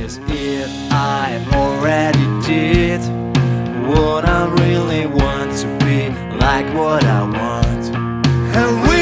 As if I already did what I really want to be, like what I want. And